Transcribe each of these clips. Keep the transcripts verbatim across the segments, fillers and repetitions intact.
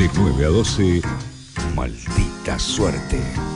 De nueve a doce, Maldita Suerte.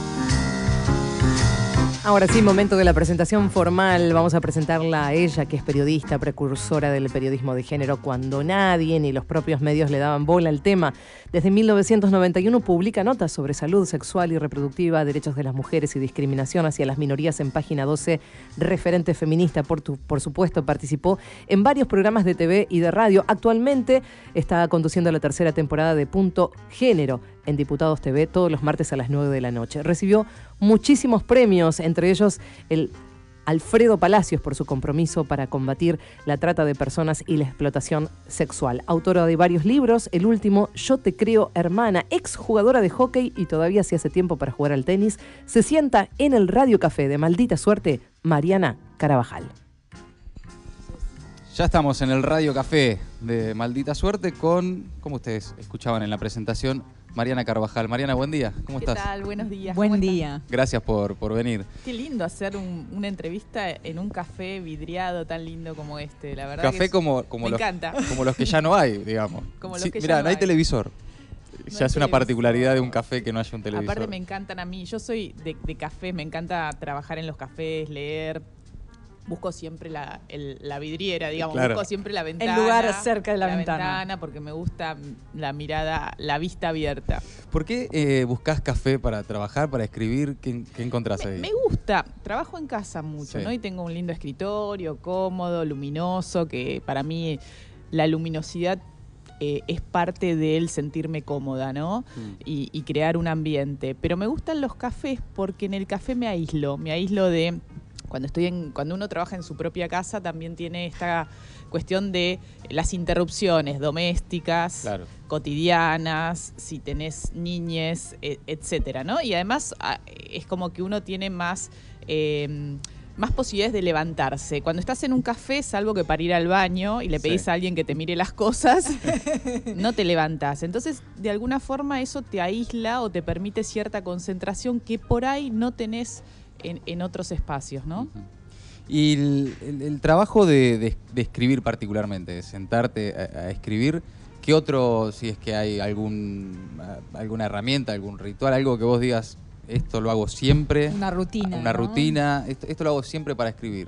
Ahora sí, momento de la presentación formal. Vamos a presentarla a ella, que es periodista, precursora del periodismo de género cuando nadie ni los propios medios le daban bola al tema. Desde mil novecientos noventa y uno publica notas sobre salud sexual y reproductiva, derechos de las mujeres y discriminación hacia las minorías en Página doce, referente feminista. Por, tu, por supuesto, participó en varios programas de T V y de radio. Actualmente está conduciendo la tercera temporada de Punto Género en Diputados T V todos los martes a las nueve de la noche. Recibió muchísimos premios, entre ellos el Alfredo Palacios por su compromiso para combatir la trata de personas y la explotación sexual. Autora de varios libros, el último, Yo te creo hermana, ex jugadora de hockey y todavía se hace tiempo para jugar al tenis, se sienta en el Radio Café de Maldita Suerte, Mariana Carabajal. Ya estamos en el Radio Café de Maldita Suerte con, como ustedes escuchaban en la presentación, Mariana Carabajal. Mariana, buen día. ¿Cómo estás? ¿Qué tal? Buenos días. Buen día. Gracias por, por venir. Qué lindo hacer un, una entrevista en un café vidriado tan lindo como este. La verdad Café que es, como, como, me los, encanta. como los que ya no hay, digamos. Como los sí, que mirá, ya no no hay hay. televisor. No ya hay es una televisor. particularidad de un café que no haya un televisor. Aparte me encantan a mí. Yo soy de, de cafés, me encanta trabajar en los cafés, leer. Busco siempre la, el, la vidriera, digamos, Claro. busco siempre la ventana. El lugar cerca de la ventana. ventana. Porque me gusta la mirada, la vista abierta. ¿Por qué eh, buscás café para trabajar, para escribir? ¿Qué, qué encontrás Me, ahí? me gusta, trabajo en casa mucho, Sí. ¿no? Y tengo un lindo escritorio, cómodo, luminoso, que para mí la luminosidad eh, es parte del sentirme cómoda, ¿no? Mm. Y, y crear un ambiente. Pero me gustan los cafés porque en el café me aíslo, me aíslo de... Cuando estoy en, cuando uno trabaja en su propia casa también tiene esta cuestión de las interrupciones domésticas, Claro. cotidianas, si tenés niñes, e- etcétera, ¿no? Y además a- es como que uno tiene más eh, más posibilidades de levantarse. Cuando estás en un café, salvo que para ir al baño y le pedís Sí. a alguien que te mire las cosas, no te levantás. Entonces, de alguna forma eso te aísla o te permite cierta concentración que por ahí no tenés en, en otros espacios, ¿no? Ujú. Y el, el- el trabajo de, de- de escribir particularmente, de sentarte a, a escribir, ¿qué otro, si es que hay algún a- alguna herramienta, algún ritual, algo que vos digas, esto lo hago siempre? Una rutina, Una ¿no? rutina, esto, esto lo hago siempre para escribir.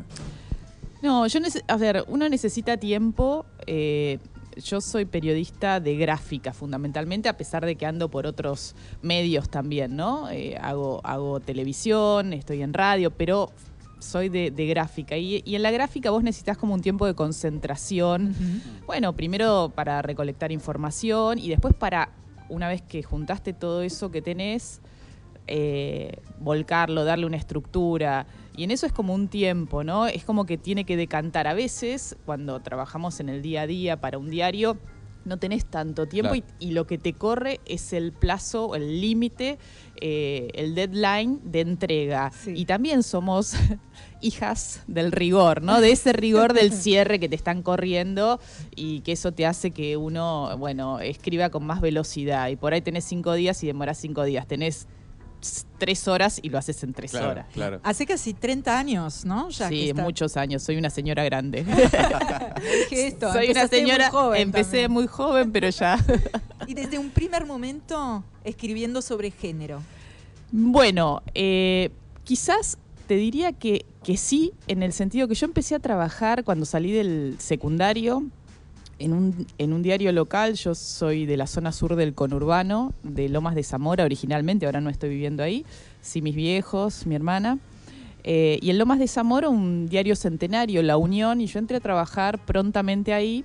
No, yo nece- a ver, uno necesita tiempo. eh, yo soy periodista de gráfica fundamentalmente, a pesar de que ando por otros medios también, ¿no? Eh, hago, hago televisión, estoy en radio, pero soy de, de gráfica. Y, y en la gráfica vos necesitas como un tiempo de concentración. Ujú. Bueno, primero para recolectar información y después para, una vez que juntaste todo eso que tenés, eh, volcarlo, darle una estructura. Y en eso es como un tiempo, ¿no? Es como que tiene que decantar. A veces, cuando trabajamos en el día a día para un diario, no tenés tanto tiempo Claro. y, y lo que te corre es el plazo, el límite, eh, el deadline de entrega. Sí. Y también somos hijas del rigor, ¿no? De ese rigor del cierre que te están corriendo y que eso te hace que uno, bueno, escriba con más velocidad. Y por ahí tenés cinco días y demorás cinco días. Tenés tres horas y lo haces en tres Claro, horas. claro. Hace casi treinta años, ¿no? Ya que Sí, está- muchos años. Soy una señora grande. Dije esto, Soy una empezaste muy señora, joven empecé también. muy joven, pero ya... Y desde un primer momento escribiendo sobre género. Bueno, eh, quizás te diría que, que sí, en el sentido que yo empecé a trabajar cuando salí del secundario en un, en un diario local. Yo soy de la zona sur del conurbano, de Lomas de Zamora originalmente, ahora no estoy viviendo ahí, sí mis viejos, mi hermana. Eh, y en Lomas de Zamora, un diario centenario, La Unión, y yo entré a trabajar prontamente ahí.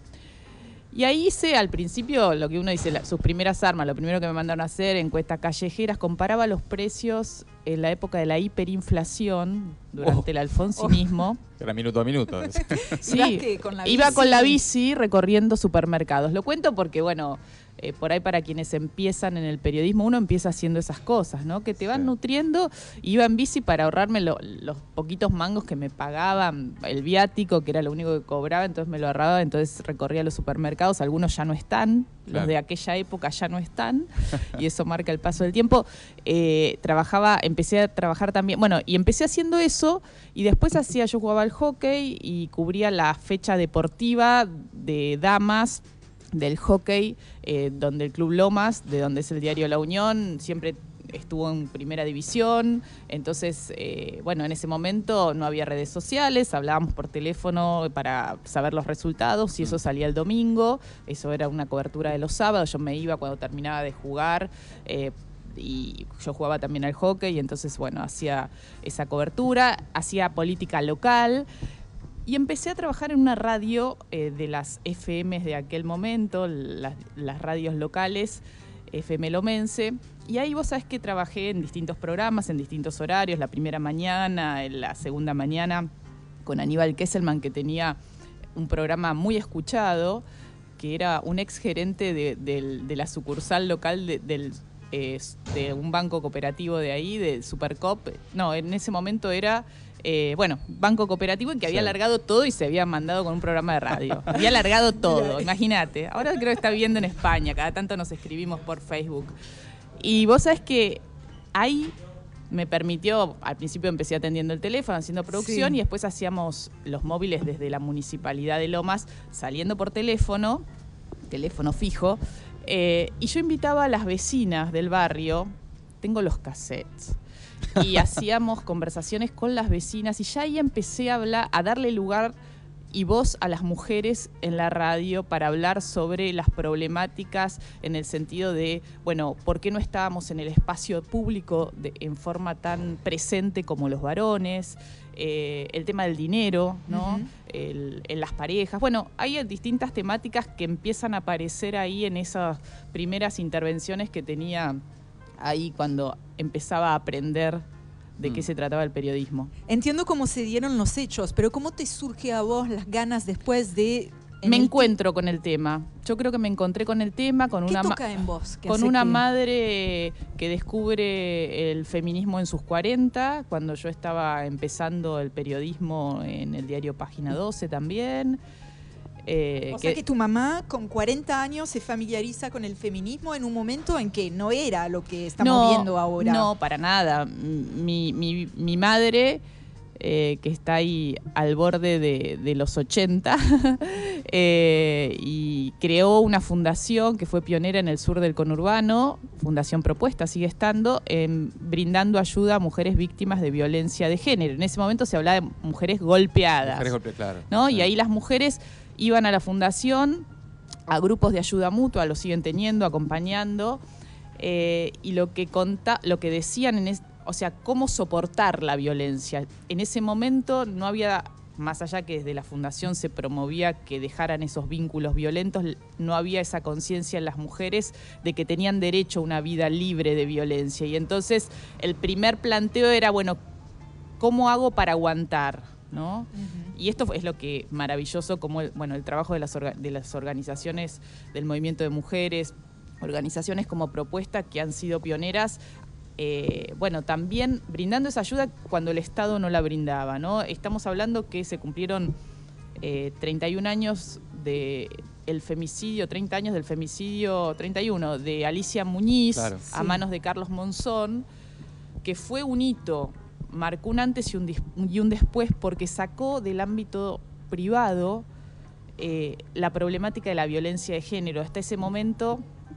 Y ahí hice al principio lo que uno dice, la- sus primeras armas, lo primero que me mandaron a hacer, encuestas callejeras, comparaba los precios en la época de la hiperinflación, durante Oh. el alfonsinismo. Era minuto a minuto. Sí, ¿Ibas qué, con la iba bici? con la bici recorriendo supermercados. Lo cuento porque, bueno, eh, por ahí para quienes empiezan en el periodismo, uno empieza haciendo esas cosas, ¿no? Que te van Sí. nutriendo. Iba en bici para ahorrarme lo- los poquitos mangos que me pagaban, el viático, que era lo único que cobraba, entonces me lo ahorraba, entonces recorría los supermercados. Algunos ya no están, Claro. los de aquella época ya no están, y eso marca el paso del tiempo. Eh, trabajaba, empecé a trabajar también, bueno, y empecé haciendo eso, y después hacía, yo jugaba al hockey y cubría la fecha deportiva de damas del hockey, eh, donde el Club Lomas, de donde es el diario La Unión, siempre estuvo en primera división. Entonces, eh, bueno, en ese momento no había redes sociales, hablábamos por teléfono para saber los resultados y eso salía el domingo. Eso era una cobertura de los sábados. Yo me iba cuando terminaba de jugar, eh, y yo jugaba también al hockey, y entonces, bueno, hacía esa cobertura, hacía política local. Y empecé a trabajar en una radio eh, de las F Ms de aquel momento, las, las radios locales, F M Lomense. Y ahí vos sabés que trabajé en distintos programas, en distintos horarios, la primera mañana, en la segunda mañana, con Aníbal Kesselman, que tenía un programa muy escuchado, que era un ex gerente de, de, de la sucursal local de, del, eh, de un banco cooperativo de ahí, de Supercop. No, en ese momento era... Eh, bueno, banco cooperativo, y que había sí. alargado todo y se había mandado con un programa de radio. Había alargado todo, imagínate. Ahora creo que está viviendo en España, cada tanto nos escribimos por Facebook. Y vos sabés que ahí me permitió, al principio empecé atendiendo el teléfono, haciendo producción, sí. y después hacíamos los móviles desde la Municipalidad de Lomas, saliendo por teléfono, teléfono fijo, eh, y yo invitaba a las vecinas del barrio, tengo los cassettes, y hacíamos conversaciones con las vecinas, y ya ahí empecé a hablar, a darle lugar y voz a las mujeres en la radio para hablar sobre las problemáticas en el sentido de, bueno, ¿por qué no estábamos en el espacio público de, en forma tan presente como los varones? Eh, el tema del dinero, ¿no? Uh-huh. el, en las parejas. Bueno, hay distintas temáticas que empiezan a aparecer ahí en esas primeras intervenciones que tenía ahí cuando empezaba a aprender de mm. qué se trataba el periodismo. Entiendo cómo se dieron los hechos, pero ¿cómo te surge a vos las ganas después de...? Me encuentro con el tema. Yo creo que me encontré con el tema, con ¿Qué una, toca en vos? con una que... madre que descubre el feminismo en sus cuarenta, cuando yo estaba empezando el periodismo en el diario Página doce también. Eh, o que, sea que tu mamá con cuarenta años se familiariza con el feminismo en un momento en que no era lo que estamos no, viendo ahora. No, para nada. Mi, mi, mi madre, eh, que está ahí al borde de, de los ochenta, eh, y creó una fundación que fue pionera en el sur del conurbano, Fundación Propuesta, sigue estando, eh, brindando ayuda a mujeres víctimas de violencia de género. En ese momento se hablaba de mujeres golpeadas. Mujeres golpeadas, claro. ¿no? Sí. Y ahí las mujeres iban a la fundación, a grupos de ayuda mutua, lo siguen teniendo, acompañando, eh, y lo que conta, lo que decían, en es, o sea, cómo soportar la violencia. En ese momento no había, más allá que desde la fundación se promovía que dejaran esos vínculos violentos, no había esa conciencia en las mujeres de que tenían derecho a una vida libre de violencia. Y entonces el primer planteo era, bueno, ¿cómo hago para aguantar? ¿No? Uh-huh. Y esto es lo que maravilloso, como el, bueno, el trabajo de las, orga, de las organizaciones del movimiento de mujeres, organizaciones como Propuesta que han sido pioneras, eh, bueno, también brindando esa ayuda cuando el Estado no la brindaba, ¿no? Estamos hablando que se cumplieron eh, treinta y un años de el femicidio, treinta años del femicidio, treinta y uno, de Alicia Muñiz, claro. a sí. manos de Carlos Monzón, que fue un hito, marcó un antes y un, y un después, porque sacó del ámbito privado eh, la problemática de la violencia de género. Hasta ese momento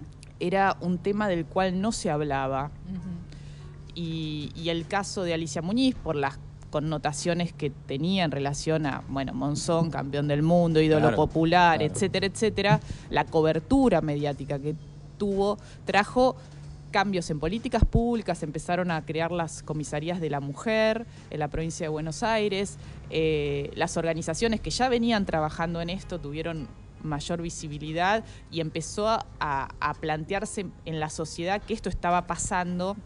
era un tema del cual no se hablaba. Uh-huh. y, y el caso de Alicia Muñiz, por las connotaciones que tenía en relación a, bueno, Monzón, campeón del mundo, ídolo claro, popular, claro. etcétera, etcétera, la cobertura mediática que tuvo, trajo cambios en políticas públicas, empezaron a crear las comisarías de la mujer en la provincia de Buenos Aires, eh, las organizaciones que ya venían trabajando en esto tuvieron mayor visibilidad y empezó a, a plantearse en la sociedad que esto estaba pasando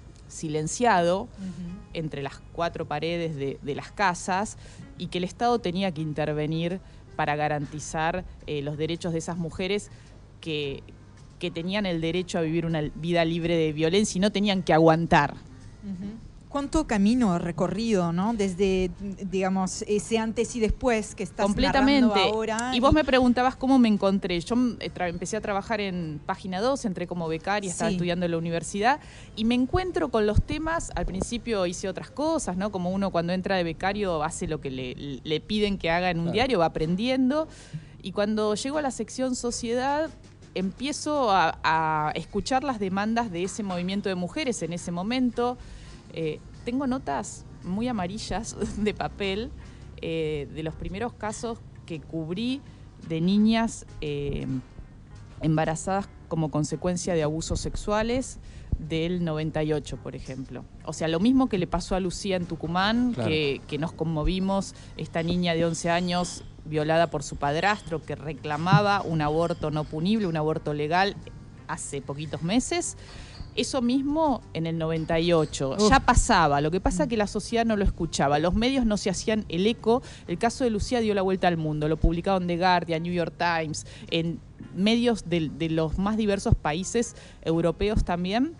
silenciado uh-huh. entre las cuatro paredes de, de las casas y que el Estado tenía que intervenir para garantizar eh, los derechos de esas mujeres que que tenían el derecho a vivir una vida libre de violencia y no tenían que aguantar. Uh-huh. ¿Cuánto camino recorrido, ¿no? Desde, digamos, ese antes y después que estás completamente narrando ahora. Y, y vos me preguntabas cómo me encontré. Yo empecé a trabajar en Página doce, entré como becaria, estaba sí. estudiando en la universidad y me encuentro con los temas. Al principio hice otras cosas, ¿no? Como uno cuando entra de becario hace lo que le, le piden que haga en un claro. diario, va aprendiendo. Y cuando llego a la sección sociedad, empiezo a, a escuchar las demandas de ese movimiento de mujeres en ese momento. Eh, tengo notas muy amarillas de papel eh, de los primeros casos que cubrí de niñas eh, embarazadas como consecuencia de abusos sexuales del noventa y ocho, por ejemplo. O sea, lo mismo que le pasó a Lucía en Tucumán, claro. que, que nos conmovimos, esta niña de once años violada por su padrastro que reclamaba un aborto no punible, un aborto legal hace poquitos meses. Eso mismo en el noventa y ocho, Uf. ya pasaba, lo que pasa es que la sociedad no lo escuchaba, los medios no se hacían el eco. El caso de Lucía dio la vuelta al mundo, lo publicaron The Guardian, New York Times, en medios de, de los más diversos países europeos también,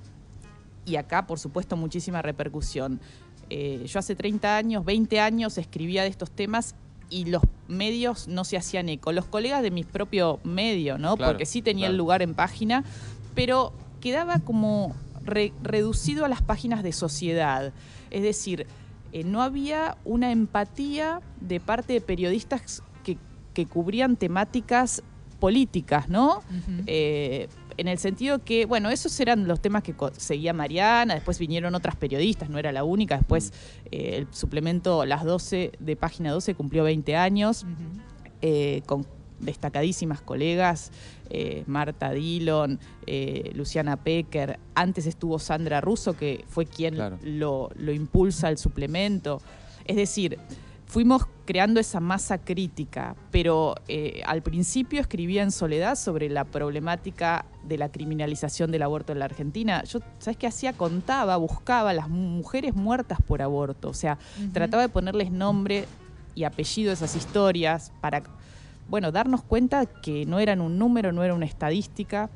y acá por supuesto muchísima repercusión. Eh, yo hace treinta años, veinte años escribía de estos temas y los medios no se hacían eco, los colegas de mi propio medio, ¿no? Claro, porque sí tenía claro. el lugar en página, pero quedaba como re, reducido a las páginas de sociedad. Es decir, eh, no había una empatía de parte de periodistas que, que cubrían temáticas políticas, ¿no? Uh-huh. Eh, en el sentido que, bueno, esos eran los temas que seguía Mariana, después vinieron otras periodistas, no era la única, después eh, el suplemento Las doce de Página doce cumplió veinte años, uh-huh. eh, con destacadísimas colegas, eh, Marta Dillon, eh, Luciana Pecker, antes estuvo Sandra Russo, que fue quien claro. lo, lo impulsa al suplemento. Es decir, fuimos creando esa masa crítica, pero eh, al principio escribía en soledad sobre la problemática de la criminalización del aborto en la Argentina. Yo, ¿sabes qué hacía? Contaba, buscaba las mujeres muertas por aborto, o sea, uh-huh. trataba de ponerles nombre y apellido a esas historias para, bueno, darnos cuenta que no eran un número, no era una estadística,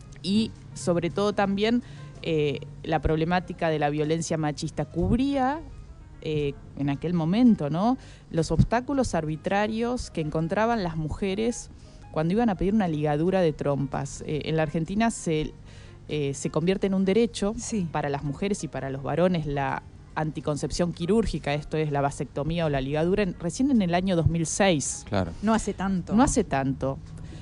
y sobre todo también eh, la problemática de la violencia machista. Cubría eh, en aquel momento, ¿no?, los obstáculos arbitrarios que encontraban las mujeres cuando iban a pedir una ligadura de trompas. Eh, en la Argentina se, eh, se convierte en un derecho sí. para las mujeres y para los varones la anticoncepción quirúrgica, esto es la vasectomía o la ligadura, en, recién en el año dos mil seis. Claro. No hace tanto. No hace tanto.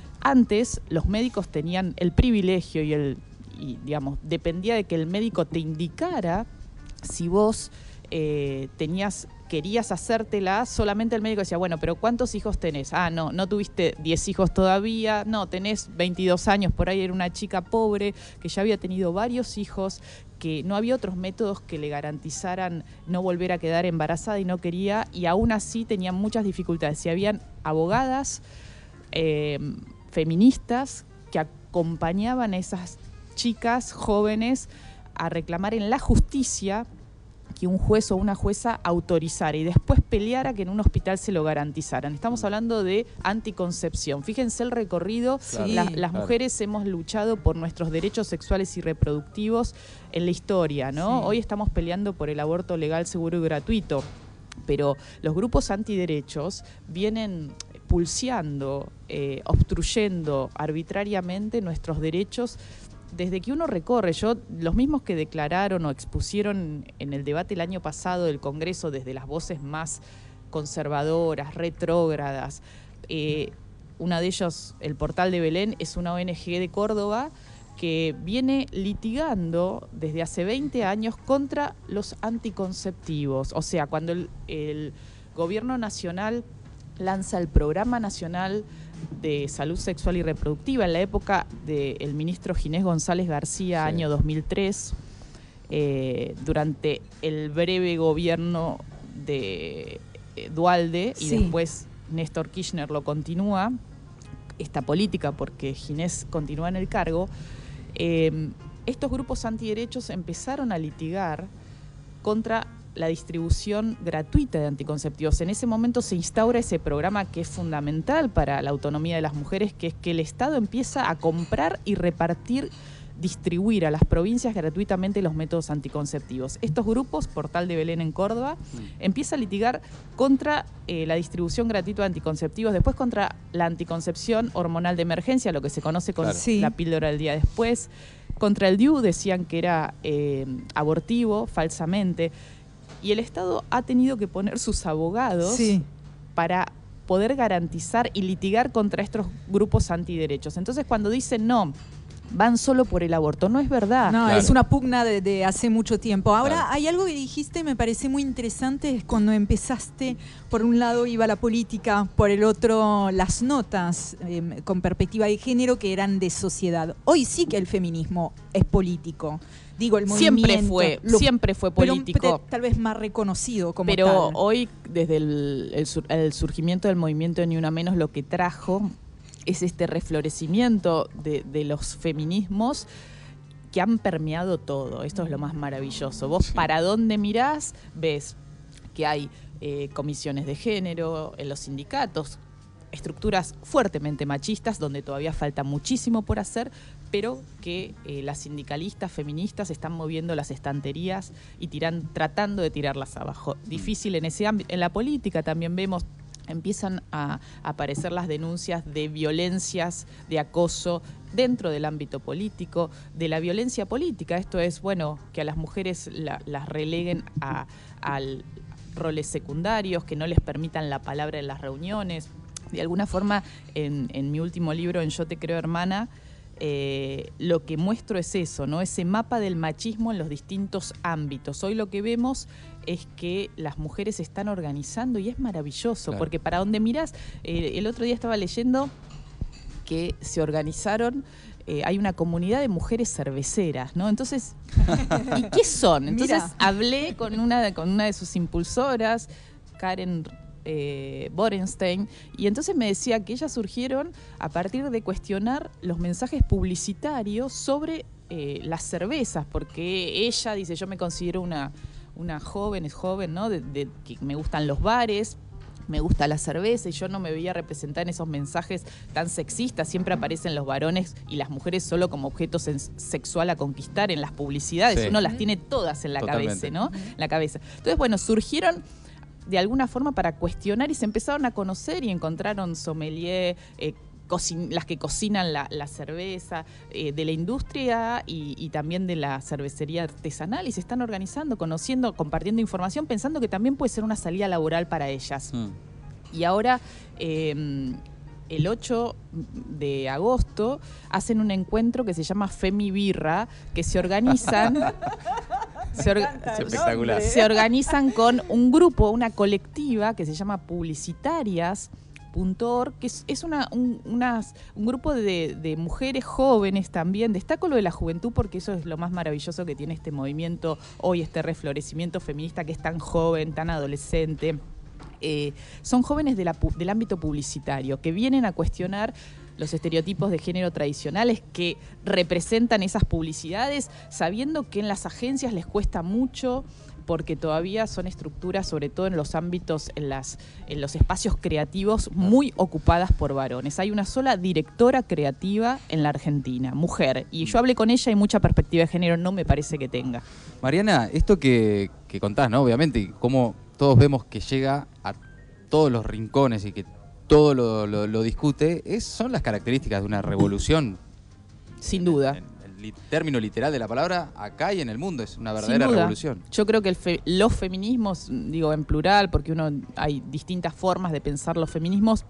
Antes los médicos tenían el privilegio y el, y, digamos, dependía de que el médico te indicara si vos eh, tenías, querías hacértela. Solamente el médico decía, bueno, pero ¿cuántos hijos tenés? Ah, no, no tuviste diez hijos todavía, no, tenés veintidós años, por ahí era una chica pobre que ya había tenido varios hijos, que no había otros métodos que le garantizaran no volver a quedar embarazada y no quería, y aún así tenían muchas dificultades. Y habían abogadas eh, feministas que acompañaban a esas chicas jóvenes a reclamar en la justicia que un juez o una jueza autorizara y después peleara que en un hospital se lo garantizaran. Estamos hablando de anticoncepción. Fíjense el recorrido. Claro, la, las claro. mujeres hemos luchado por nuestros derechos sexuales y reproductivos en la historia, ¿no? Sí. Hoy estamos peleando por el aborto legal, seguro y gratuito, pero los grupos antiderechos vienen pulseando, eh, obstruyendo arbitrariamente nuestros derechos desde que uno recorre. Yo, los mismos que declararon o expusieron en el debate el año pasado del Congreso desde las voces más conservadoras, retrógradas, eh, una de ellos, el Portal de Belén, es una O N G de Córdoba que viene litigando desde hace veinte años contra los anticonceptivos. O sea, cuando el, el gobierno nacional lanza el Programa Nacional de Salud Sexual y Reproductiva en la época del ministro Ginés González García, sí. año dos mil tres, eh, durante el breve gobierno de eh, Duhalde, y sí. después Néstor Kirchner lo continúa, esta política, porque Ginés continúa en el cargo. Eh, estos grupos antiderechos empezaron a litigar contra la distribución gratuita de anticonceptivos. En ese momento se instaura ese programa que es fundamental para la autonomía de las mujeres, que es que el Estado empieza a comprar y repartir, distribuir a las provincias gratuitamente los métodos anticonceptivos. Estos grupos, Portal de Belén en Córdoba, mm. empieza a litigar contra eh, la distribución gratuita de anticonceptivos, después contra la anticoncepción hormonal de emergencia, lo que se conoce con claro. sí. la píldora del día después. Contra el D I U decían que era eh, abortivo, falsamente. Y el Estado ha tenido que poner sus abogados sí. para poder garantizar y litigar contra estos grupos antiderechos. Entonces, cuando dicen no, van solo por el aborto, no es verdad. No, Claro. es una pugna de, de hace mucho tiempo. Ahora, Claro. hay algo que dijiste, me parece muy interesante, es cuando empezaste, por un lado iba la política, por el otro las notas eh, con perspectiva de género que eran de sociedad. Hoy sí que el feminismo es político. Digo, el movimiento. Siempre fue, lo- siempre fue político. Pero, pero tal vez más reconocido como Pero tal. hoy, desde el, el sur- el surgimiento del movimiento Ni Una Menos, lo que trajo es este reflorecimiento de, de los feminismos que han permeado todo. Esto es lo más maravilloso. Vos Sí. para dónde mirás, ves que hay eh, comisiones de género en los sindicatos, estructuras fuertemente machistas, donde todavía falta muchísimo por hacer, pero que eh, las sindicalistas feministas están moviendo las estanterías y tiran, tratando de tirarlas abajo. Difícil en ese ámbito. En la política también vemos, empiezan a aparecer las denuncias de violencias, de acoso dentro del ámbito político, de la violencia política. Esto es, bueno, que a las mujeres la, las releguen a, a roles secundarios, que no les permitan la palabra en las reuniones. De alguna forma, en, en mi último libro, en Yo te creo hermana, eh, lo que muestro es eso, ¿no? Ese mapa del machismo en los distintos ámbitos. Hoy lo que vemos es que las mujeres se están organizando y es maravilloso, Claro. porque para donde miras, eh, el otro día estaba leyendo que se organizaron, eh, hay una comunidad de mujeres cerveceras, ¿no? Entonces, ¿y qué son? Entonces Mira. hablé con una, con una de sus impulsoras, Karen eh, Borenstein, y entonces me decía que ellas surgieron a partir de cuestionar los mensajes publicitarios sobre eh, las cervezas, porque ella dice, yo me considero una, una joven, es joven, ¿no? De, de, que me gustan los bares, me gusta la cerveza, y yo no me veía representar en esos mensajes tan sexistas. Siempre aparecen los varones y las mujeres solo como objeto sen- sexual a conquistar en las publicidades. Sí. Uno las tiene todas en la Totalmente. cabeza, ¿no? En la cabeza. Entonces, bueno, surgieron de alguna forma para cuestionar y se empezaron a conocer y encontraron sommelier, eh, cocin- las que cocinan la, la cerveza, eh, de la industria y, y también de la cervecería artesanal, y se están organizando, conociendo, compartiendo información, pensando que también puede ser una salida laboral para ellas. Mm. Y ahora, eh, el ocho de agosto, hacen un encuentro que se llama Femi Birra, que se organizan... se, orga- Es espectacular. se organizan con un grupo, una colectiva que se llama Publicitarias punto org, que es, es una, un, unas- un grupo de, de mujeres jóvenes también. Destaco lo de la juventud porque eso es lo más maravilloso que tiene este movimiento hoy, este reflorecimiento feminista que es tan joven, tan adolescente. Eh, son jóvenes de la pu- del ámbito publicitario que vienen a cuestionar los estereotipos de género tradicionales que representan esas publicidades, sabiendo que en las agencias les cuesta mucho porque todavía son estructuras, sobre todo en los ámbitos, en, las, en los espacios creativos, muy ocupadas por varones. Hay una sola directora creativa en la Argentina, mujer, y yo hablé con ella y mucha perspectiva de género no me parece que tenga. Mariana, esto que, que contás, ¿no? Obviamente, y cómo todos vemos que llega a todos los rincones y que todo lo, lo- lo discute, es, son las características de una revolución. Sin duda. En el li- término literal de la palabra, acá y en el mundo, es una Sin verdadera duda. revolución. Yo creo que el fe- los feminismos, digo en plural, porque uno hay distintas formas de pensar los feminismos,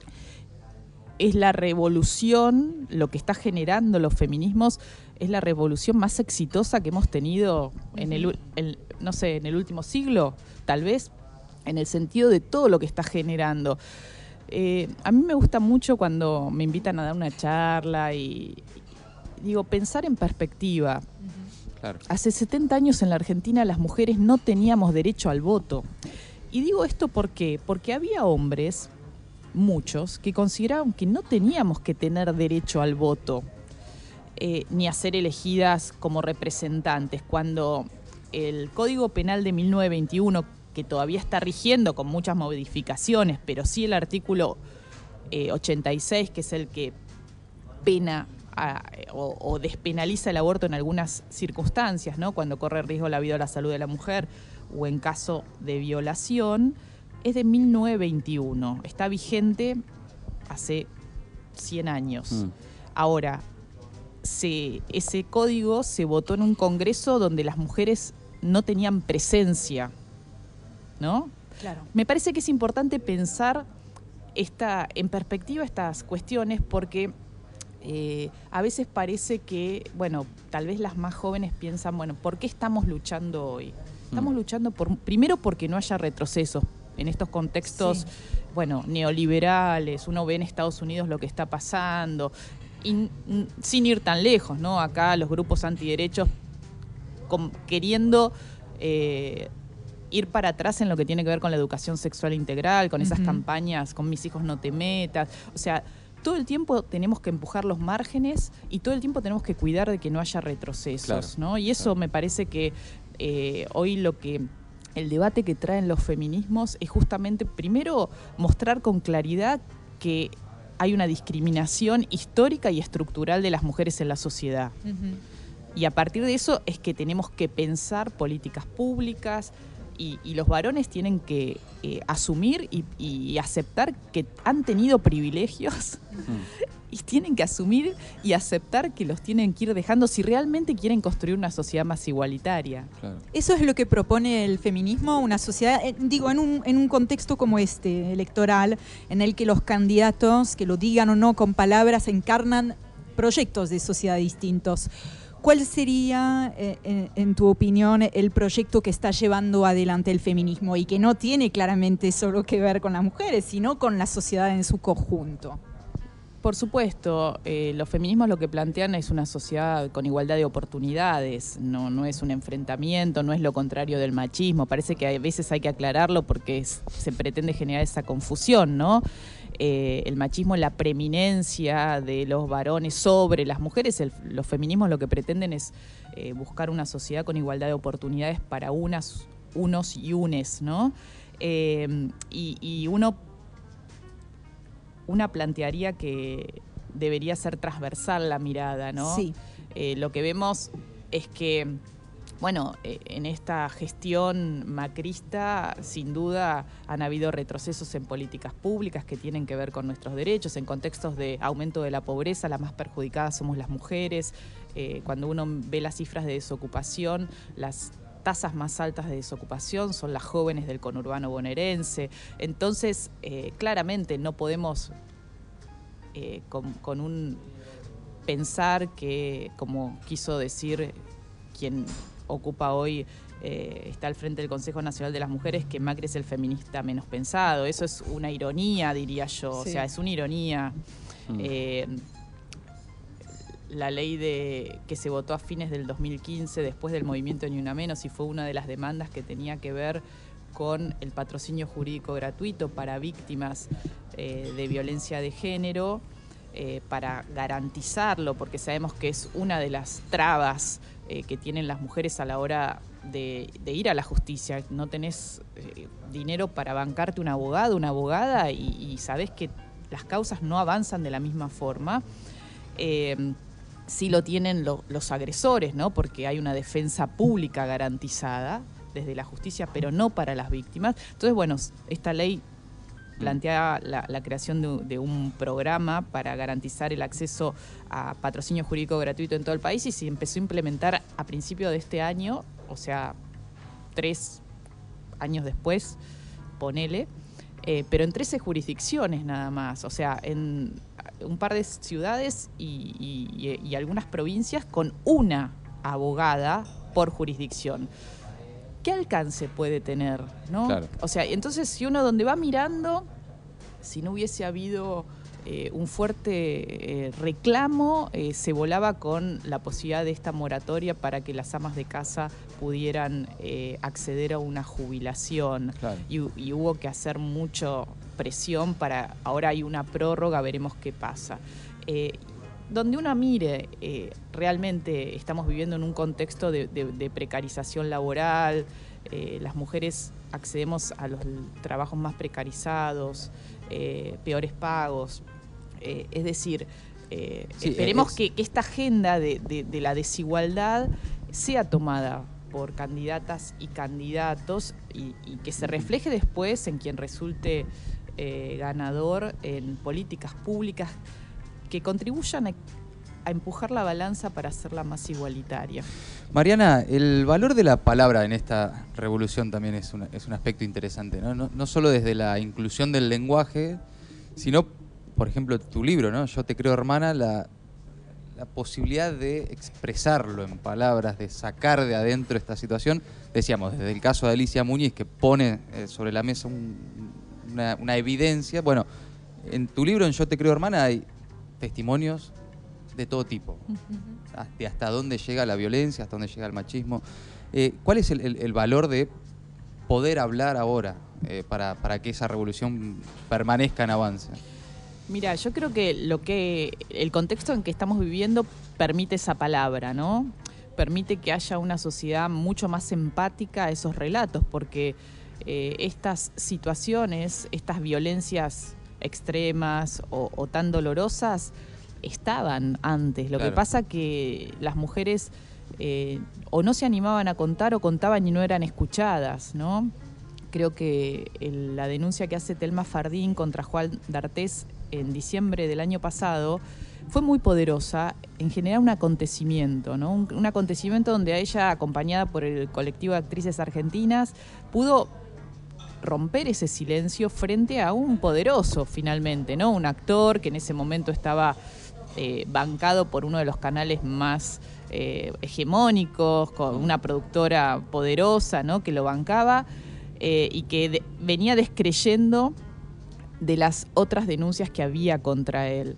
es la revolución, lo que está generando los feminismos, es la revolución más exitosa que hemos tenido en el, u- en- no sé, en el último siglo, tal vez, en el sentido de todo lo que está generando. Eh, a mí me gusta mucho cuando me invitan a dar una charla y, y digo, pensar en perspectiva. Claro. Hace setenta años en la Argentina las mujeres no teníamos derecho al voto. Y digo esto ¿por qué? Porque había hombres, muchos, que consideraban que no teníamos que tener derecho al voto, eh, ni a ser elegidas como representantes. Cuando el Código Penal de mil novecientos veintiuno, que todavía está rigiendo con muchas modificaciones, pero sí el artículo eh, ochenta y seis, que es el que pena a, o, o despenaliza el aborto en algunas circunstancias, ¿no? Cuando corre riesgo la vida o la salud de la mujer o en caso de violación, es de mil novecientos veintiuno. Está vigente hace cien años. Mm. Ahora, se, ese código se votó en un congreso donde las mujeres no tenían presencia, ¿no? Claro. Me parece que es importante pensar esta, en perspectiva estas cuestiones porque eh, a veces parece que, bueno, tal vez las más jóvenes piensan, bueno, ¿por qué estamos luchando hoy? Estamos mm. luchando por, primero porque no haya retrocesos en estos contextos, sí. bueno, neoliberales. Uno ve en Estados Unidos lo que está pasando, y, sin ir tan lejos, ¿no? Acá los grupos antiderechos con, queriendo eh, ir para atrás en lo que tiene que ver con la educación sexual integral, con esas uh-huh. campañas, con mis hijos no te metas. O sea, todo el tiempo tenemos que empujar los márgenes y todo el tiempo tenemos que cuidar de que no haya retrocesos, claro, ¿no? Y eso claro. me parece que eh, hoy lo que... el debate que traen los feminismos es justamente, primero, mostrar con claridad que hay una discriminación histórica y estructural de las mujeres en la sociedad. Uh-huh. Y a partir de eso es que tenemos que pensar políticas públicas y, y los varones tienen que eh, asumir y, y aceptar que han tenido privilegios uh-huh. y tienen que asumir y aceptar que los tienen que ir dejando si realmente quieren construir una sociedad más igualitaria. Claro. Eso es lo que propone el feminismo, una sociedad, eh, digo, en un, en un contexto como este, electoral, en el que los candidatos, que lo digan o no con palabras, encarnan proyectos de sociedad distintos. ¿Cuál sería, eh, en, en tu opinión, el proyecto que está llevando adelante el feminismo y que no tiene claramente solo que ver con las mujeres, sino con la sociedad en su conjunto? Por supuesto, eh, los feminismos lo que plantean es una sociedad con igualdad de oportunidades, no, no es un enfrentamiento, no es lo contrario del machismo. Parece que a veces hay que aclararlo porque es, se pretende generar esa confusión, ¿no? Eh, el machismo, la preeminencia de los varones sobre las mujeres, el, los feminismos lo que pretenden es eh, buscar una sociedad con igualdad de oportunidades para unas, unos y unes, ¿no? Eh, y, y uno... Una plantearía que debería ser transversal la mirada, ¿no? Sí. Eh, lo que vemos es que, bueno, eh, en esta gestión macrista, sin duda, han habido retrocesos en políticas públicas que tienen que ver con nuestros derechos, en contextos de aumento de la pobreza, las más perjudicadas somos las mujeres. Eh, cuando uno ve las cifras de desocupación, las tasas más altas de desocupación son las jóvenes del conurbano bonaerense. Entonces, eh, claramente no podemos eh, con, con un pensar que, como quiso decir quien ocupa hoy, eh, está al frente del Consejo Nacional de las Mujeres, que Macri es el feminista menos pensado. Eso es una ironía, diría yo. Sí. O sea, es una ironía. Mm. Eh, la ley de que se votó a fines del dos mil quince, después del movimiento Ni Una Menos, y fue una de las demandas que tenía que ver con el patrocinio jurídico gratuito para víctimas eh, de violencia de género, eh, para garantizarlo, porque sabemos que es una de las trabas eh, que tienen las mujeres a la hora de, de ir a la justicia. No tenés eh, dinero para bancarte un abogado, una abogada, y, y sabés que las causas no avanzan de la misma forma. Eh, sí lo tienen lo, los agresores, ¿no? Porque hay una defensa pública garantizada desde la justicia, pero no para las víctimas. Entonces, bueno, esta ley plantea la, la creación de, de un programa para garantizar el acceso a patrocinio jurídico gratuito en todo el país, y se empezó a implementar a principio de este año, o sea, tres años después, ponele, eh, pero en trece jurisdicciones nada más, o sea, en un par de ciudades y, y, y algunas provincias con una abogada por jurisdicción. ¿Qué alcance puede tener, no? Claro. O sea, entonces si uno donde va mirando, si no hubiese habido eh, un fuerte eh, reclamo, eh, se volaba con la posibilidad de esta moratoria para que las amas de casa pudieran eh, acceder a una jubilación. Claro. Y, y hubo que hacer mucho presión para, ahora hay una prórroga, veremos qué pasa. Eh, donde uno mire, eh, realmente estamos viviendo en un contexto de, de, de precarización laboral, eh, las mujeres accedemos a los trabajos más precarizados, eh, peores pagos, eh, es decir, eh, sí, esperemos es... que, que esta agenda de, de, de la desigualdad sea tomada por candidatas y candidatos y, y que se refleje después en quien resulte eh, ganador en políticas públicas que contribuyan a, a empujar la balanza para hacerla más igualitaria. Mariana, el valor de la palabra en esta revolución también es, una, es un aspecto interesante, ¿no? No, no solo desde la inclusión del lenguaje, sino, por ejemplo, tu libro, ¿no? Yo te creo hermana, la, la posibilidad de expresarlo en palabras, de sacar de adentro esta situación. Decíamos, desde el caso de Alicia Muñiz, que pone eh, sobre la mesa un, una, una evidencia. Bueno, en tu libro, en Yo te creo hermana, hay testimonios de todo tipo. Uh-huh. De hasta dónde llega la violencia, hasta dónde llega el machismo. Eh, ¿Cuál es el, el, el valor de poder hablar ahora eh, para, para que esa revolución permanezca en avance? Mira, yo creo que lo que el contexto en que estamos viviendo permite esa palabra, ¿no? Permite que haya una sociedad mucho más empática a esos relatos, porque eh, estas situaciones, estas violencias extremas o, o tan dolorosas estaban antes. Lo claro. que pasa que las mujeres eh, o no se animaban a contar o contaban y no eran escuchadas, ¿no? Creo que el, la denuncia que hace Telma Fardín contra Juan D'Artés en diciembre del año pasado fue muy poderosa en generar un acontecimiento, ¿no? Un, un acontecimiento donde ella, acompañada por el colectivo de actrices argentinas, pudo romper ese silencio frente a un poderoso, finalmente, ¿no? Un actor que en ese momento estaba eh, bancado por uno de los canales más eh, hegemónicos, con una productora poderosa, ¿no? Que lo bancaba eh, y que de, venía descreyendo de las otras denuncias que había contra él.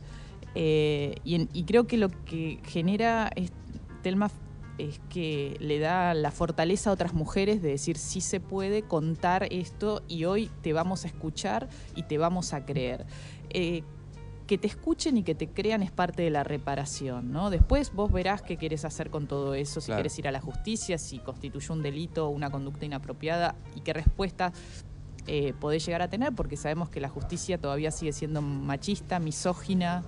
Eh, y, en, y creo que lo que genera es, Telma es que le da la fortaleza a otras mujeres de decir sí se puede contar esto y hoy te vamos a escuchar y te vamos a creer. Eh, que te escuchen y que te crean es parte de la reparación, ¿no? Después vos verás qué querés hacer con todo eso, si claro. querés ir a la justicia, si constituye un delito o una conducta inapropiada y qué respuesta Eh, podés llegar a tener, porque sabemos que la justicia todavía sigue siendo machista, misógina,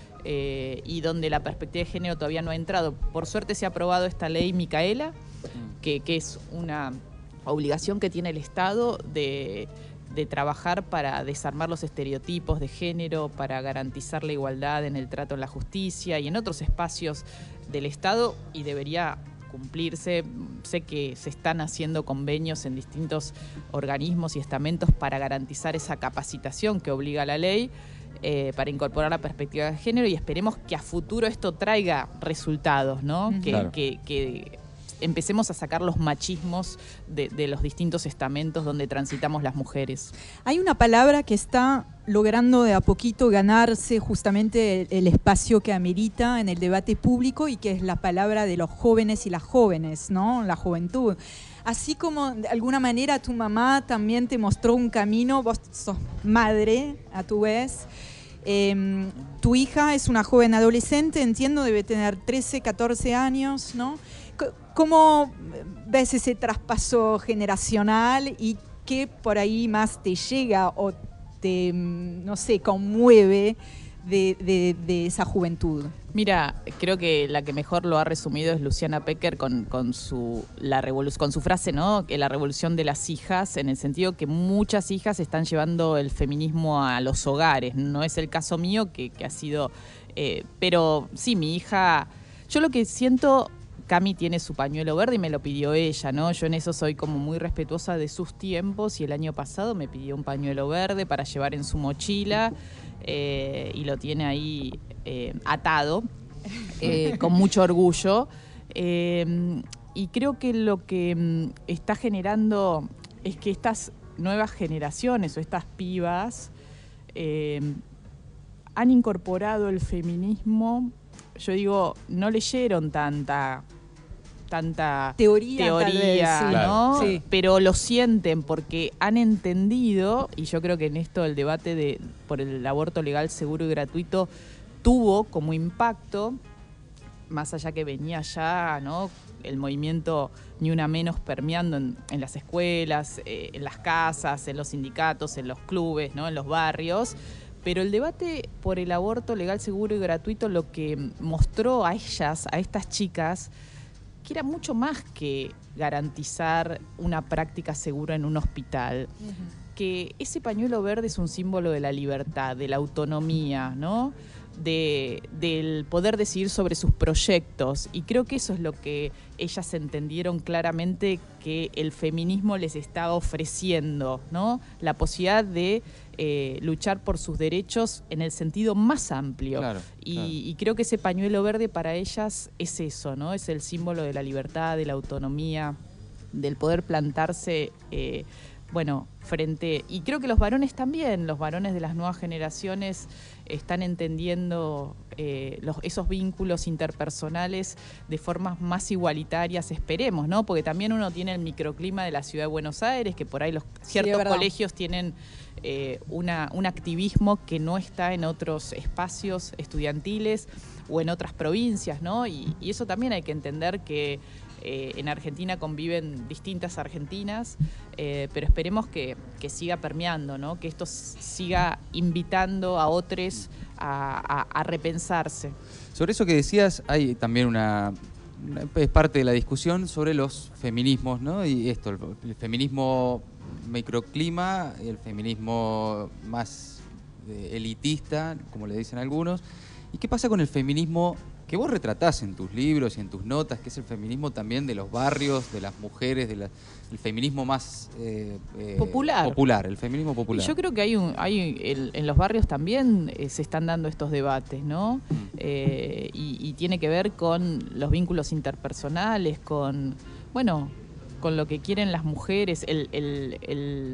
eh, y donde la perspectiva de género todavía no ha entrado. Por suerte se ha aprobado esta ley Micaela, que, que es una obligación que tiene el Estado de, de trabajar para desarmar los estereotipos de género, para garantizar la igualdad en el trato en la justicia y en otros espacios del Estado, y debería cumplirse. Sé que se están haciendo convenios en distintos organismos y estamentos para garantizar esa capacitación que obliga la ley, eh, para incorporar la perspectiva de género, y esperemos que a futuro esto traiga resultados, ¿no? Uh-huh. que, claro. que, que empecemos a sacar los machismos de, de los distintos estamentos donde transitamos las mujeres. Hay una palabra que está logrando de a poquito ganarse justamente el, el espacio que amerita en el debate público, y que es la palabra de los jóvenes y las jóvenes, ¿no? La juventud. Así como de alguna manera tu mamá también te mostró un camino, vos sos madre a tu vez. Eh, tu hija es una joven adolescente, entiendo, debe tener trece, catorce años, ¿no? ¿Cómo ves ese traspaso generacional y qué por ahí más te llega o te, no sé, conmueve de, de, de esa juventud? Mira, creo que la que mejor lo ha resumido es Luciana Pecker con, con, su, la revolu- con su frase, ¿no? Que la revolución de las hijas, en el sentido que muchas hijas están llevando el feminismo a los hogares. No es el caso mío, que, que ha sido... Eh, pero sí, mi hija... Yo lo que siento... Cami tiene su pañuelo verde y me lo pidió ella, ¿no? Yo en eso soy como muy respetuosa de sus tiempos, y el año pasado me pidió un pañuelo verde para llevar en su mochila, eh, y lo tiene ahí eh, atado, eh, con mucho orgullo. Eh, y creo que lo que mm, está generando es que estas nuevas generaciones o estas pibas eh, han incorporado el feminismo. Yo digo, no leyeron tanta... tanta teoría, teoría vez, sí. ¿no? Sí. Pero lo sienten porque han entendido, y yo creo que en esto el debate de por el aborto legal, seguro y gratuito tuvo como impacto, más allá que venía ya, ¿no? El movimiento Ni Una Menos permeando en, en las escuelas, eh, en las casas, en los sindicatos, en los clubes, ¿no? En los barrios. Pero el debate por el aborto legal, seguro y gratuito lo que mostró a ellas, a estas chicas, que era mucho más que garantizar una práctica segura en un hospital. Uh-huh. Que ese pañuelo verde es un símbolo de la libertad, de la autonomía, ¿no? De, del poder decidir sobre sus proyectos. Y creo que eso es lo que ellas entendieron claramente que el feminismo les estaba ofreciendo, ¿no? La posibilidad de eh, luchar por sus derechos en el sentido más amplio. Claro, y, claro. y creo que ese pañuelo verde para ellas es eso, ¿no? Es el símbolo de la libertad, de la autonomía, del poder plantarse, eh, bueno, frente... Y creo que los varones también, los varones de las nuevas generaciones están entendiendo eh, los, esos vínculos interpersonales de formas más igualitarias, esperemos, ¿no? Porque también uno tiene el microclima de la ciudad de Buenos Aires, que por ahí los ciertos Sí, colegios tienen eh, una, un activismo que no está en otros espacios estudiantiles o en otras provincias, ¿no? Y, y eso también hay que entender que Eh, en Argentina conviven distintas Argentinas, eh, pero esperemos que, que siga permeando, ¿no? Que esto siga invitando a otros a, a, a repensarse. Sobre eso que decías, hay también una, una es parte de la discusión sobre los feminismos, ¿no? Y esto, el, el feminismo microclima, el feminismo más eh, elitista, como le dicen algunos. ¿Y qué pasa con el feminismo que vos retratás en tus libros y en tus notas, que es el feminismo también de los barrios, de las mujeres, de la, el feminismo más eh, eh, popular. popular, el feminismo popular? Y yo creo que hay, un, hay el, en los barrios también eh, se están dando estos debates, ¿no? Mm. Eh, y, y tiene que ver con los vínculos interpersonales, con, bueno, con lo que quieren las mujeres, el, el, el,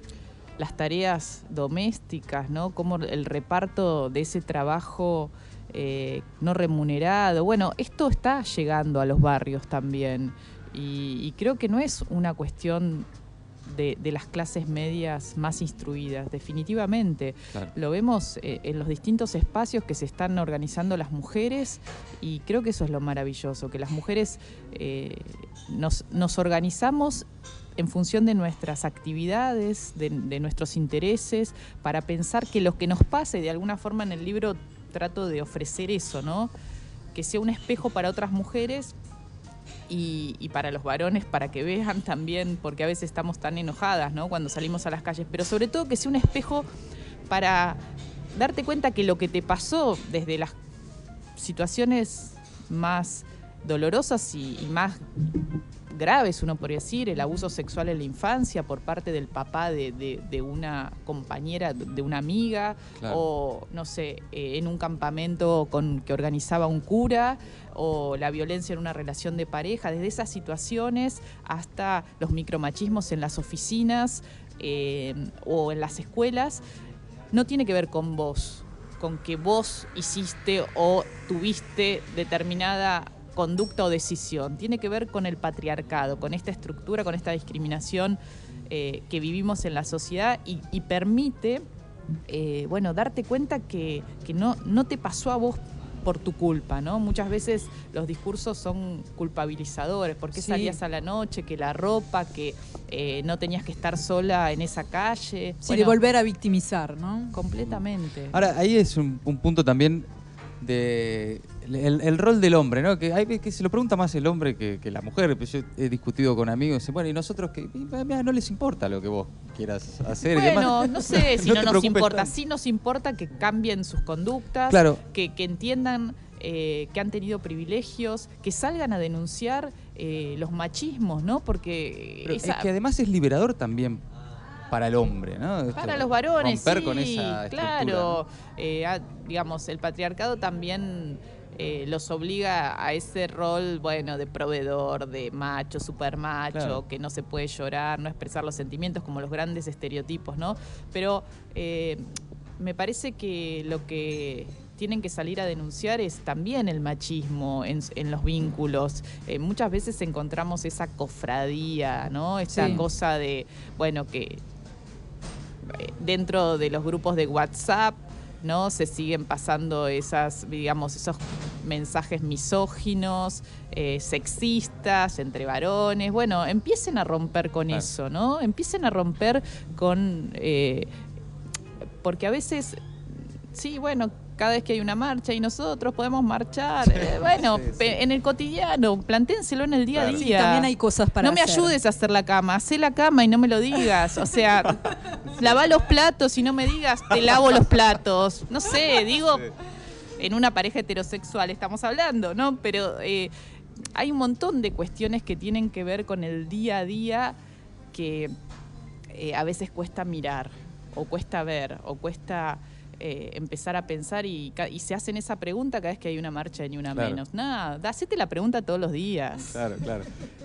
las tareas domésticas, ¿no? Como el reparto de ese trabajo Eh, no remunerado. Bueno, esto está llegando a los barrios también y, y creo que no es una cuestión de, de las clases medias más instruidas, definitivamente. Claro. Lo vemos eh, en los distintos espacios que se están organizando las mujeres y creo que eso es lo maravilloso, que las mujeres eh, nos, nos organizamos en función de nuestras actividades, de, de nuestros intereses, para pensar que lo que nos pase, de alguna forma en el libro trato de ofrecer eso, ¿no? Que sea un espejo para otras mujeres y, y para los varones, para que vean también, porque a veces estamos tan enojadas, ¿no? Cuando salimos a las calles, pero sobre todo que sea un espejo para darte cuenta que lo que te pasó desde las situaciones más dolorosas y, y más graves, uno podría decir, el abuso sexual en la infancia por parte del papá de, de, de una compañera, de una amiga, Claro. o no sé, eh, en un campamento con, que organizaba un cura, o la violencia en una relación de pareja, desde esas situaciones hasta los micromachismos en las oficinas eh, o en las escuelas, no tiene que ver con vos, con que vos hiciste o tuviste determinada conducta o decisión, tiene que ver con el patriarcado, con esta estructura, con esta discriminación eh, que vivimos en la sociedad y, y permite, eh, bueno, darte cuenta que, que no, no te pasó a vos por tu culpa, ¿no? Muchas veces los discursos son culpabilizadores, ¿por qué Sí. salías a la noche? Que la ropa, que eh, no tenías que estar sola en esa calle. Sí, Bueno, de volver a victimizar, ¿no? completamente. Ahora, ahí es un, un punto también de el, el rol del hombre, ¿no? Que hay que se lo pregunta más el hombre que, que la mujer. Yo he discutido con amigos y dicen, bueno, y nosotros que y, mira, no les importa lo que vos quieras hacer. Bueno, y demás. no sé si No no, te nos preocupes importa. tanto. Sí nos importa que cambien sus conductas, Claro. que, que entiendan eh, que han tenido privilegios, que salgan a denunciar eh, los machismos, ¿no? Porque Pero esa- es que además es liberador también para el hombre, ¿no? Esto, para los varones, romper sí, con esa claro. estructura, Eh, ah, digamos, el patriarcado también eh, los obliga a ese rol, bueno, de proveedor, de macho, supermacho, Claro. que no se puede llorar, no expresar los sentimientos, como los grandes estereotipos, ¿no? Pero eh, me parece que lo que tienen que salir a denunciar es también el machismo en, en los vínculos. Eh, muchas veces encontramos esa cofradía, ¿no? Esa Sí. cosa de, bueno, que eh, dentro de los grupos de WhatsApp, ¿no? Se siguen pasando esas, digamos, esos mensajes misóginos, eh, sexistas entre varones. Bueno, empiecen a romper con Claro. eso, ¿no? Empiecen a romper con... eh, porque a veces, sí, bueno, cada vez que hay una marcha y nosotros podemos marchar, eh, bueno, sí, sí. pe- en el cotidiano, plantéenselo en el día Claro. a Sí, día. también hay cosas para No me hacer. ayudes a hacer la cama, hacé la cama y no me lo digas. O sea, lavá los platos y no me digas, te lavo los platos. No sé, digo, en una pareja heterosexual estamos hablando, ¿no? Pero eh, hay un montón de cuestiones que tienen que ver con el día a día que eh, a veces cuesta mirar. o cuesta ver, o cuesta eh, empezar a pensar y, y se hacen esa pregunta cada vez que hay una marcha de Ni Una Claro. Menos. Nada, hacete la pregunta todos los días. Claro, claro.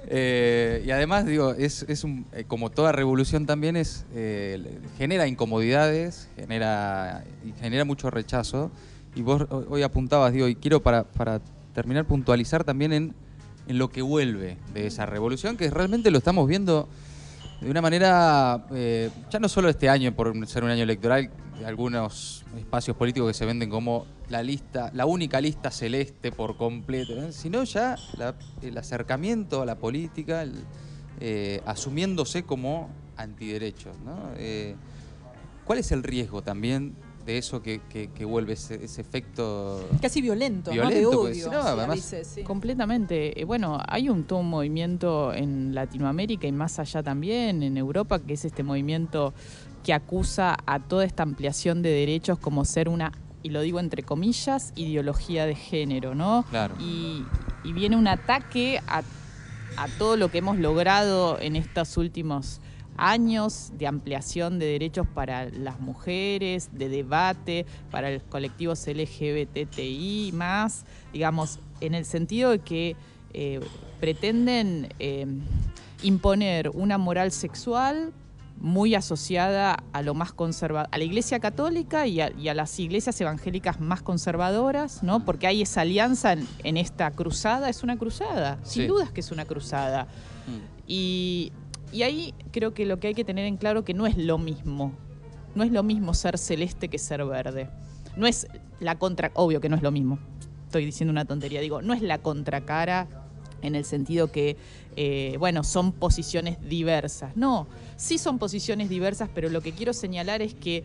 Eh, y además, digo, es, es un, eh, como toda revolución también es eh, genera incomodidades, genera, y genera mucho rechazo. Y vos hoy apuntabas, digo, y quiero para, para terminar puntualizar también en, en lo que vuelve de esa revolución, que realmente lo estamos viendo de una manera, eh, ya no solo este año, por ser un año electoral, algunos espacios políticos que se venden como la lista, la única lista celeste por completo, ¿eh? Sino ya la, el acercamiento a la política, el, eh, asumiéndose como antiderechos, ¿no? Eh, ¿Cuál es el riesgo también de eso que, que, que vuelve ese, ese efecto Casi violento, violento, ¿no? De porque odio. si no, sí, a además- veces, sí. Completamente. Eh, Bueno, hay un, todo un movimiento en Latinoamérica y más allá también, en Europa, que es este movimiento que acusa a toda esta ampliación de derechos como ser una, y lo digo entre comillas, ideología de género, ¿no? Claro. Y, y viene un ataque a, a todo lo que hemos logrado en estos últimos años de ampliación de derechos para las mujeres, de debate, para los colectivos L G B T T I más, digamos, en el sentido de que eh, pretenden eh, imponer una moral sexual muy asociada a lo más conservador, a la Iglesia Católica y a, y a las iglesias evangélicas más conservadoras, ¿no? Porque hay esa alianza en, en esta cruzada, es una cruzada, Sí. sin dudas que es una cruzada. Mm. Y, y ahí creo que lo que hay que tener en claro que no es lo mismo, no es lo mismo ser celeste que ser verde. No es la contra, obvio que no es lo mismo, estoy diciendo una tontería, digo, no es la contracara en el sentido que, eh, bueno, son posiciones diversas. No, sí son posiciones diversas, pero lo que quiero señalar es que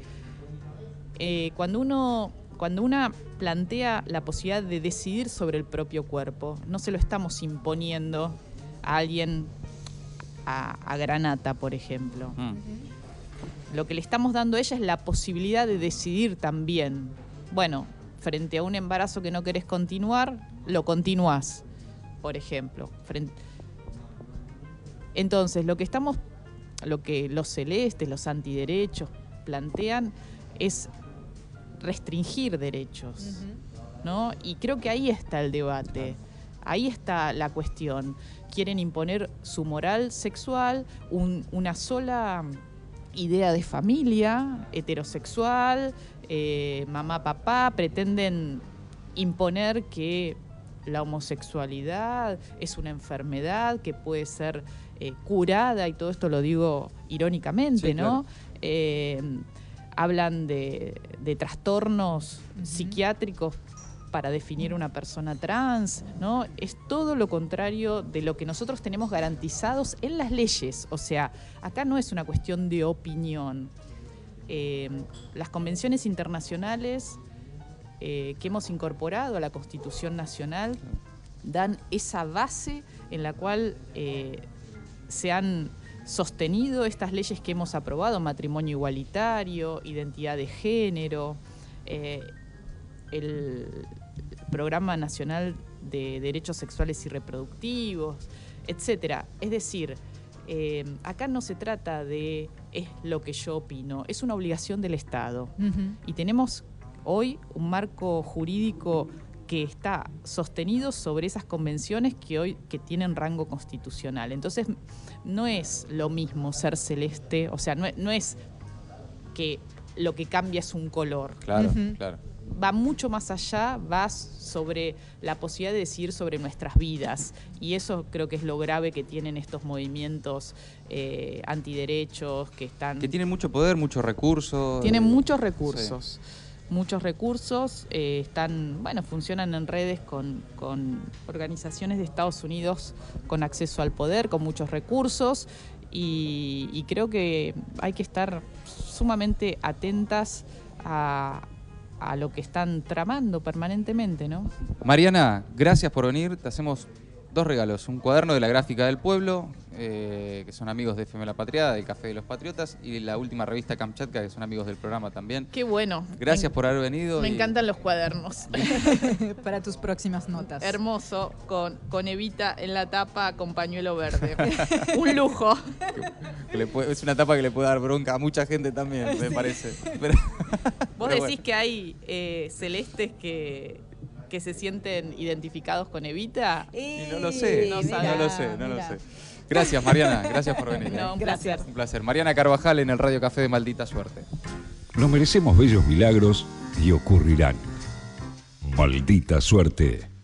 eh, cuando uno, cuando una plantea la posibilidad de decidir sobre el propio cuerpo, no se lo estamos imponiendo a alguien, a, a Granata, por ejemplo. Mm. Lo que le estamos dando a ella es la posibilidad de decidir también. Bueno, frente a un embarazo que no querés continuar, lo continuás, por ejemplo. Frente... Entonces, lo que estamos, lo que los celestes, los antiderechos plantean es restringir derechos, ¿no? Y creo que ahí está el debate. Ahí está la cuestión. Quieren imponer su moral sexual, un, una sola idea de familia, heterosexual, eh, mamá, papá, pretenden imponer que la homosexualidad es una enfermedad que puede ser eh, curada, y todo esto lo digo irónicamente, Sí, ¿no? claro. Eh, hablan de, de trastornos Ujú. psiquiátricos para definir una persona trans, ¿no? Es todo lo contrario de lo que nosotros tenemos garantizados en las leyes. O sea, acá no es una cuestión de opinión. Eh, las convenciones internacionales eh, que hemos incorporado a la Constitución Nacional dan esa base en la cual eh, se han sostenido estas leyes que hemos aprobado: matrimonio igualitario, identidad de género, eh, el Programa Nacional de Derechos Sexuales y Reproductivos, etcétera. Es decir, eh, acá no se trata de es lo que yo opino, es una obligación del Estado. Ujú. Y tenemos hoy un marco jurídico que está sostenido sobre esas convenciones que hoy que tienen rango constitucional. Entonces, no es lo mismo ser celeste, o sea, no, no es que lo que cambia es un color. Claro, Ujú. claro. Va mucho más allá, va sobre la posibilidad de decidir sobre nuestras vidas. Y eso creo que es lo grave que tienen estos movimientos eh, antiderechos que están... Que tienen mucho poder, muchos recursos. Tienen eh, muchos recursos. Muchos recursos, eh, están, bueno, funcionan en redes con, con organizaciones de Estados Unidos con acceso al poder, con muchos recursos, y, y creo que hay que estar sumamente atentas a, a lo que están tramando permanentemente, ¿no? Mariana, gracias por venir. Te hacemos dos regalos. Un cuaderno de la Gráfica del Pueblo, eh, que son amigos de F M La Patriada, del Café de los Patriotas, y la última revista Kamchatka, que son amigos del programa también. Qué bueno. Gracias me, por haber venido. Me y... encantan los cuadernos. Para tus próximas notas. Hermoso, con, con Evita en la tapa, con pañuelo verde. Un lujo. Que, que le puede, es una tapa que le puede dar bronca a mucha gente también, me parece. Pero, Vos pero decís bueno. que hay eh, celestes que... que se sienten identificados con Evita. Eh, Y no lo sé, no no, mirá, lo sé, no mirá. lo sé. Gracias, Mariana, gracias por venir. No, ¿eh? un Gracias. placer. Un placer. Mariana Carvajal en el Radio Café de Maldita Suerte. Nos merecemos bellos milagros y ocurrirán. Maldita suerte.